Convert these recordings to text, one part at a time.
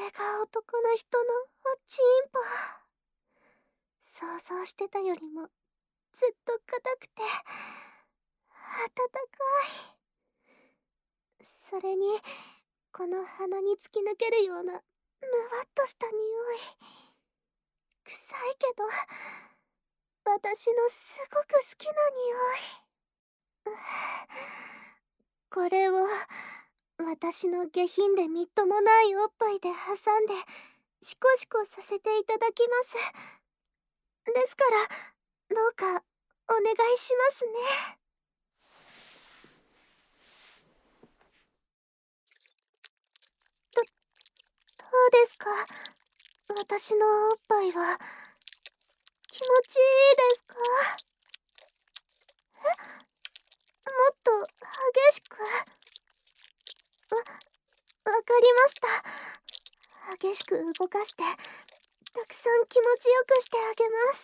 れが男の人のおちんぽ。想像してたよりもずっと硬くて温かい。それにこの鼻に突き抜けるようなむわっとした匂い。臭いけど私のすごく好きな匂い。これを私の下品でみっともないおっぱいで挟んでシコシコさせていただきます。ですからどうかお願いしますね。どうですか、私のおっぱいは。気持ちいいですか？もっと激しく。わかりました。激しく動かしてたくさん気持ちよくしてあげます。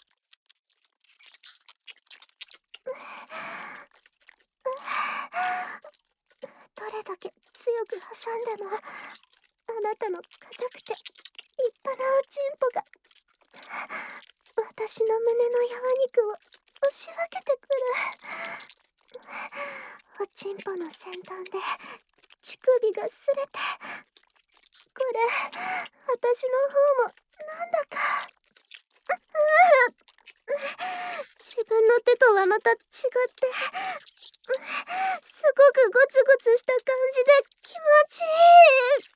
どれだけ強く挟んでもあなたの硬くて立派なおちんぽが私の胸の柔肉を押し分けてくる。おちんぽの先端で乳首が擦れて、これ私の方もなんだか自分の手とはまた違ってすごくゴツゴツした感じで気持ちいい。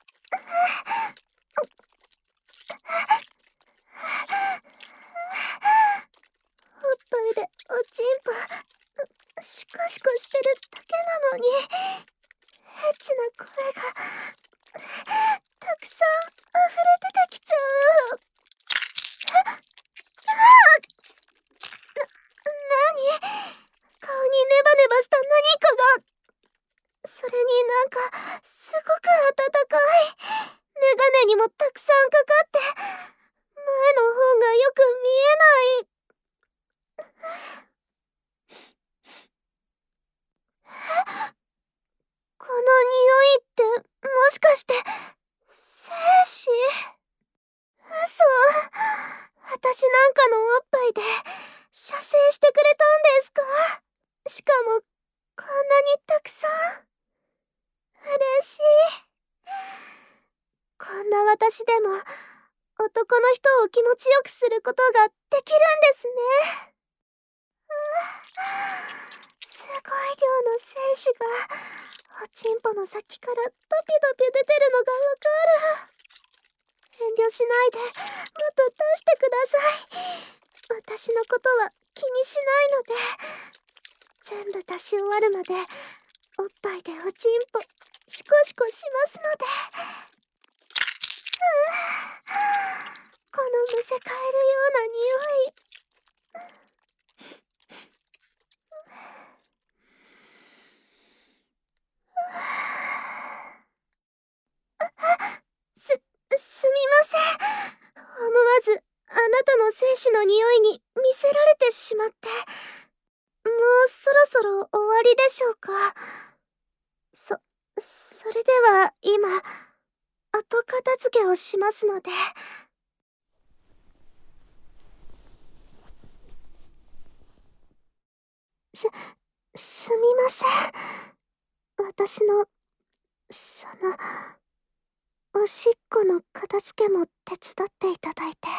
おっぱいでおちんぽシコシコしてるだけなのにエッチな声がたくさん溢れ出てきちゃう。なに、顔にネバネバした何かが。それになんかすごく温かい。メガネにもたくさんかかって前の方がよく見えない。この匂いってもしかして精子？嘘。私なんかのおっぱいで射精してくれたんですか？しかもこんなにたくさん。嬉しい。こんな私でも男の人を気持ちよくすることができるんですね。すごい量の精子がおちんぽの先からドピドピ出てるのがわかる。遠慮しないでもっと出してください。私のことは気にしないので、全部出し終わるまでおっぱいでおちんぽシコシコしますので。このむせ返るような匂い。すみません。思わずあなたの精子の匂いに見せられてしまって。もうそろそろ終わりでしょうか？それでは今後片付けをしますので。すみません。私のおしっこの片付けも手伝っていただいて。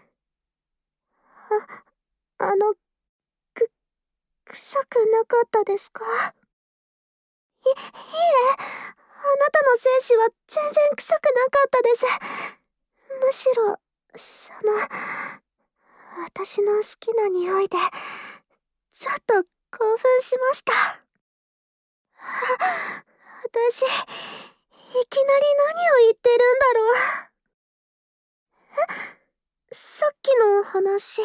あの、臭くなかったですか？いえ、あなたの精子は全然臭くなかったです。むしろ、私の好きな匂いで、ちょっと興奮しました。私、いきなり何を言ってるんだろう。さっきの話。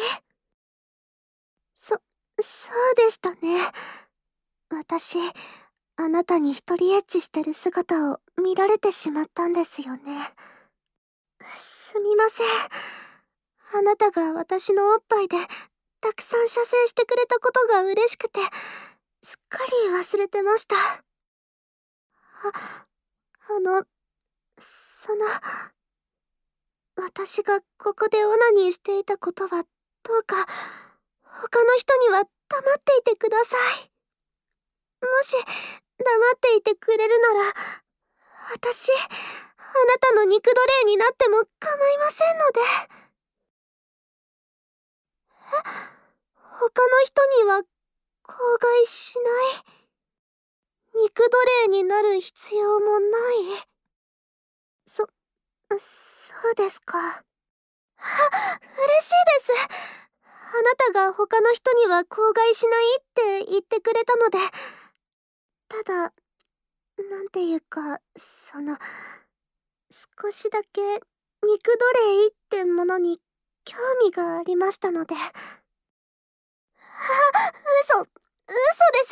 そうでしたね。私、あなたに一人エッチしてる姿を見られてしまったんですよね。すみません。あなたが私のおっぱいでたくさん射精してくれたことが嬉しくて、すっかり忘れてました。あの、 私がここでオナニーしていたことはどうか他の人には黙っていてください。もし黙っていてくれるなら、私、あなたの肉奴隷になっても構いませんので。他の人には口外しない。肉奴隷になる必要もない。そうですか。嬉しいです。あなたが他の人には口外しないって言ってくれたので。ただ、なんていうか、少しだけ肉奴隷ってものに興味がありましたので。嘘です。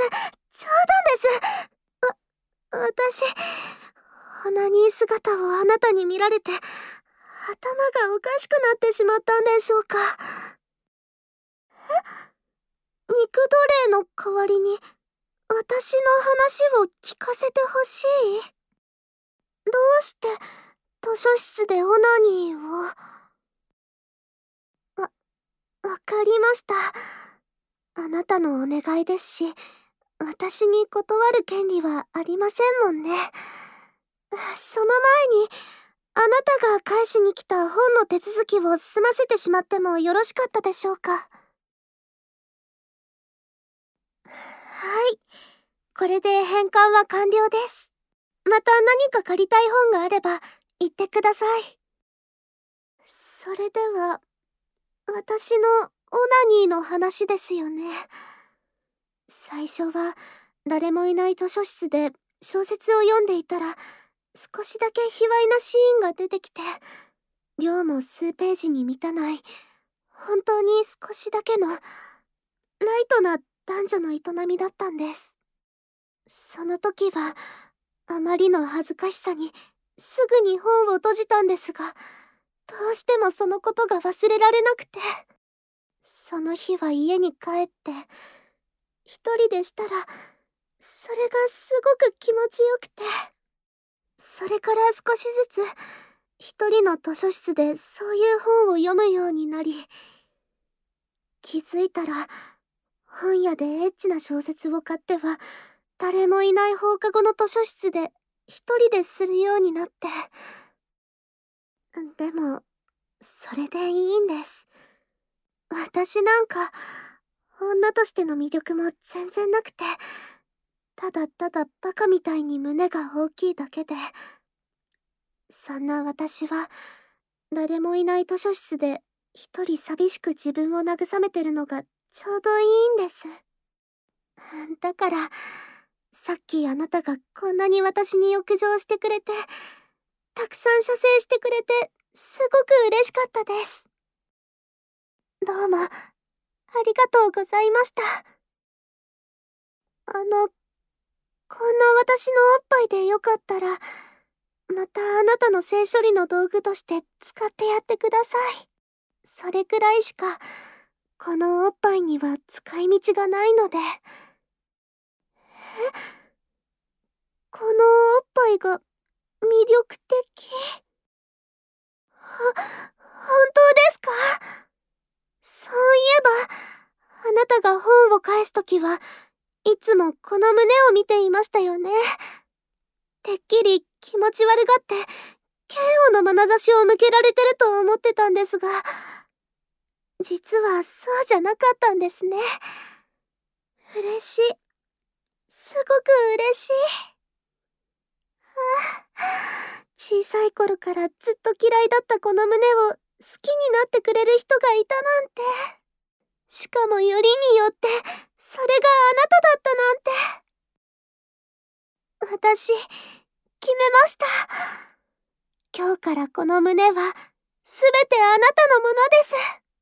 冗談です。私、オナニー姿をあなたに見られて、頭がおかしくなってしまったんでしょうか。肉奴隷の代わりに、私の話を聞かせてほしい。どうして、図書室でオナニーを。わかりました。あなたのお願いですし、私に断る権利はありませんもんね。その前に、あなたが返しに来た本の手続きを済ませてしまってもよろしかったでしょうか。はい。これで返還は完了です。また何か借りたい本があれば言ってください。それでは、私のオナニーの話ですよね。最初は誰もいない図書室で小説を読んでいたら、少しだけ卑猥なシーンが出てきて、量も数ページに満たない、本当に少しだけのライトな男女の営みだったんです。その時はあまりの恥ずかしさにすぐに本を閉じたんですが、どうしてもそのことが忘れられなくて、その日は家に帰って一人でしたら、それがすごく気持ちよくて、それから少しずつ一人の図書室でそういう本を読むようになり、気づいたら本屋でエッチな小説を買っては誰もいない放課後の図書室で一人でするようになって。でもそれでいいんです。私なんか女としての魅力も全然なくて、ただただバカみたいに胸が大きいだけで、そんな私は誰もいない図書室で一人寂しく自分を慰めてるのがちょうどいいんです。だから、さっきあなたがこんなに私に浴場してくれて、たくさん射精してくれて、すごく嬉しかったです。どうも、ありがとうございました。こんな私のおっぱいでよかったら、またあなたの性処理の道具として使ってやってください。それくらいしか、このおっぱいには使い道がないので。このおっぱいが魅力的。本当ですか？そういえば、あなたが本を返すときはいつもこの胸を見ていましたよね。てっきり気持ち悪がって嫌悪の眼差しを向けられてると思ってたんですが、実はそうじゃなかったんですね。嬉しい。すごく嬉しい。小さい頃からずっと嫌いだったこの胸を好きになってくれる人がいたなんて。しかもよりによってそれがあなただったなんて。私決めました。今日からこの胸はすべてあなたのものです。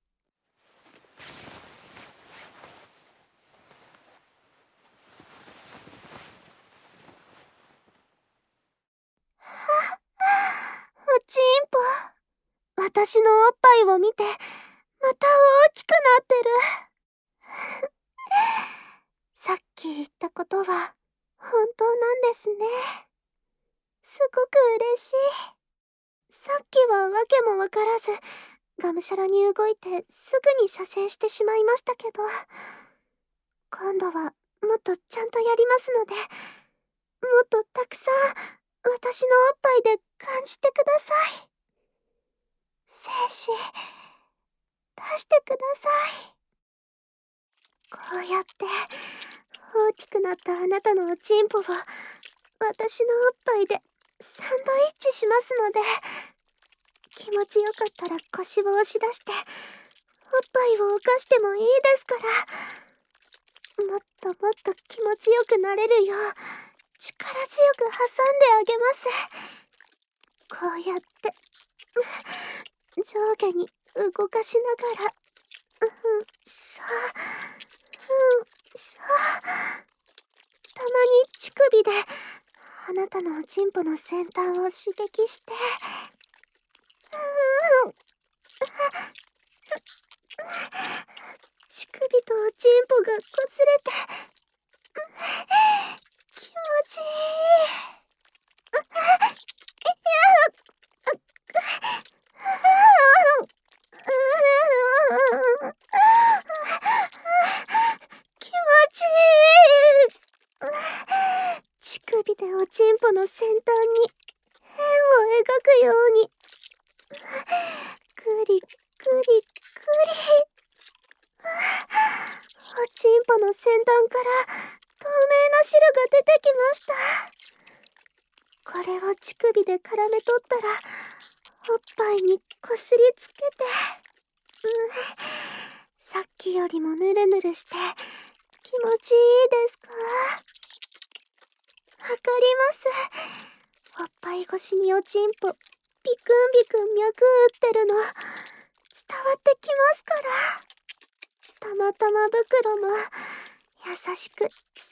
おちんぽ、私のおっぱいを見てまた大きくなってる。さっき言ったことは本当なんですね。すごく嬉しい。 さっきはわけもわからず、がむしゃらに動いてすぐに射精してしまいましたけど、今度はもっとちゃんとやりますので、もっとたくさん私のおっぱいで感じてください。精子、出してください。こうやって大きくなったあなたのおちんぽを私のおっぱいでサンドイッチしますので、気持ちよかったら腰を押し出しておっぱいを犯してもいいですから、もっともっと気持ちよくなれるよう力強く挟んであげます。こうやって上下に動かしながら、しょしょ、たまに乳首であなたのおちんぽの先端を刺激して、乳首とおちんぽがこすれて気持ちいい。気持ちいい。乳首でおちんぽの先端に円を描くようにぐりぐりぐり、おちんぽの先端から透明な汁が出てきました。これを乳首で絡め取ったらおっぱいにこすりつけて、さっきよりもヌルヌルして気持ちいいですか？わかります。おっぱい越しにおちんぽビクンビクン脈打ってるの伝わってきますから。たまたま袋も優しく包み込んで、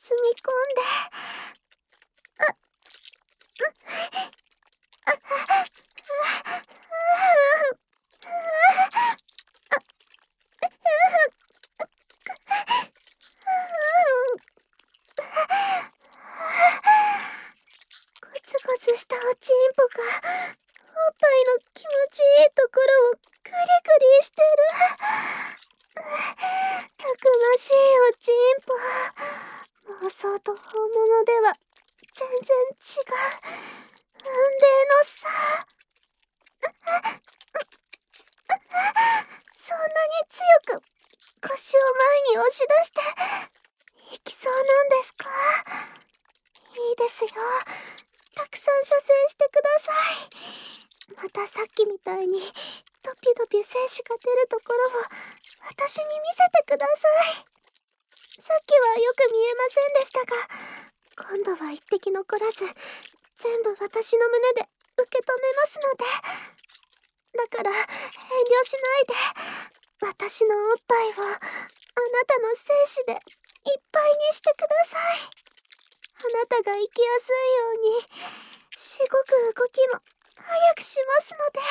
ゴツゴツしたおちんぽがおっぱいの気持ちいいところをグリグリしてる。たくましいおちんぽ。妄想と本物では全然違う運命の差。そんなに強く腰を前に押し出していきそうなんですか？いいですよ。たくさん射精してください。またさっきみたいにドピドピ精子が出るところを私に見せてください。さっきはよく見えませんでしたが、今度は一滴残らず全部私の胸で受け止めますので、だから遠慮しないで私のおっぱいをあなたの精子でいっぱいにしてください。あなたが生きやすいようにしごく動きも早くしますので。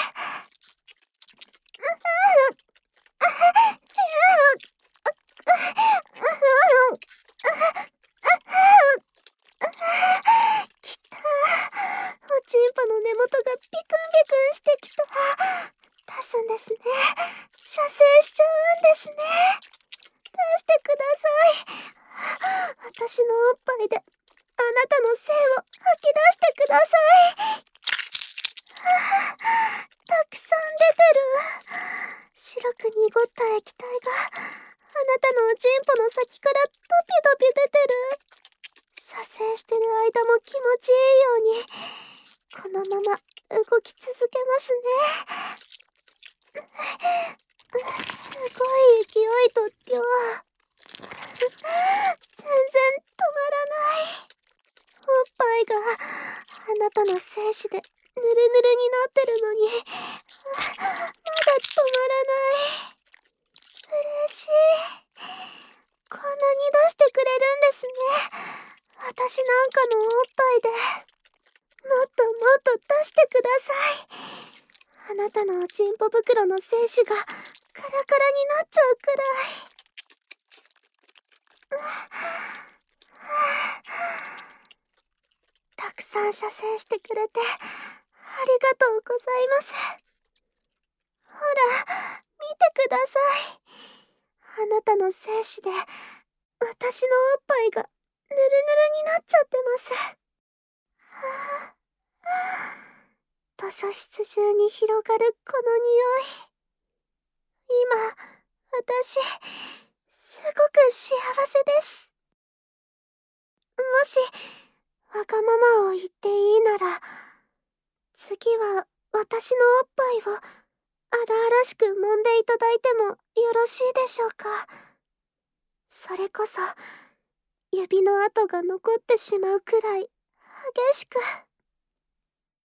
きた。おちんぽの根元がビクンビクンしてきた。出すんですね。射精しちゃうんですね。出してください。私のおっぱいであなたの精を吐き出してください。たくさん出てる。白く濁った液体があなたのおちんぽの先からドピドピ出てる。射精してる間も気持ちいいようにこのまま動き続けますね。すごい勢いと量。全然止まらない。おっぱいがあなたの精子でヌルヌルになってるのにまだ止まらない。嬉しい。こんなに出してくれるんですね。私なんかのおっぱいでもっともっと出してください。あなたのおちんぽ袋の精子がカラカラになっちゃうくらい。たくさん射精してくれてあありがとうございます。ほら、見てください。あなたの精子で、私のおっぱいが、ぬるぬるになっちゃってます。はあ、図書室中に広がるこの匂い。今、私、すごく幸せです。もし、わがままを言っていいなら、次は私のおっぱいを荒々しく揉んでいただいてもよろしいでしょうか。それこそ、指の跡が残ってしまうくらい激しく。